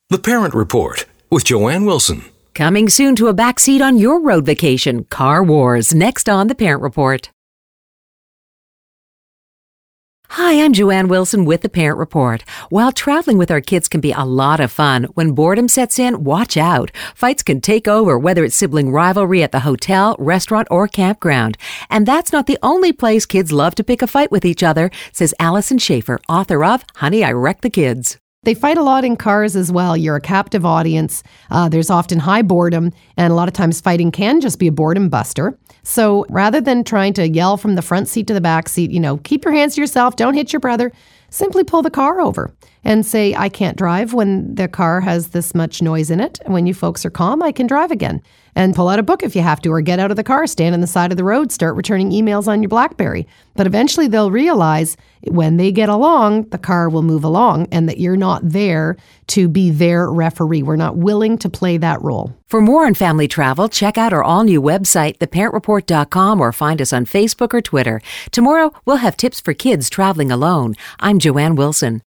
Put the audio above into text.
The Parent Report with Joanne Wilson. Coming soon to a backseat on your road vacation. Car Wars, next on The Parent Report. Hi, I'm Joanne Wilson with The Parent Report. While traveling with our kids can be a lot of fun, when boredom sets in, watch out. Fights can take over, whether it's sibling rivalry at the hotel, restaurant, or campground. And that's not the only place kids love to pick a fight with each other, says Allison Schaefer, author of Honey, I Wrecked the Kids. They fight a lot in cars as well. You're a captive audience. There's often high boredom, and a lot of times fighting can just be a boredom buster. So rather than trying to yell from the front seat to the back seat, keep your hands to yourself, don't hit your brother, simply pull the car over and say, I can't drive when the car has this much noise in it. When you folks are calm, I can drive again. And pull out a book if you have to, or get out of the car, stand on the side of the road, start returning emails on your BlackBerry. But eventually they'll realize when they get along, the car will move along, and that you're not there to be their referee. We're not willing to play that role. For more on family travel, check out our all-new website, theparentreport.com, or find us on Facebook or Twitter. Tomorrow, we'll have tips for kids traveling alone. I'm Joanne Wilson.